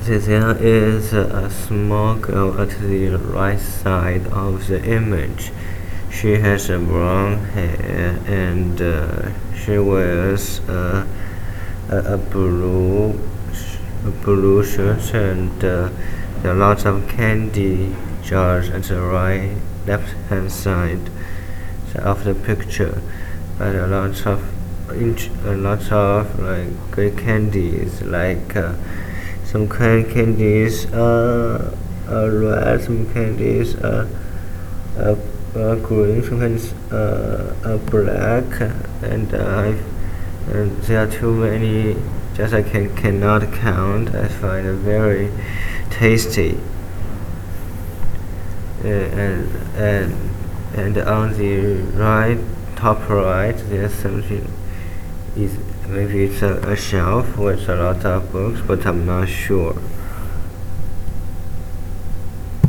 There is a small girl at the right side of the image. She has brown hair and she wears a blue shirt and there are lots of candy jars at the left hand side of the picture. And a lot of like great candies like some candies are red, some candies are green, some candies are black, and there are too many. Just I cannot count. I find it very tasty. And on the top right, there's something. Maybe it's a shelf with a lot of books, but I'm not sure.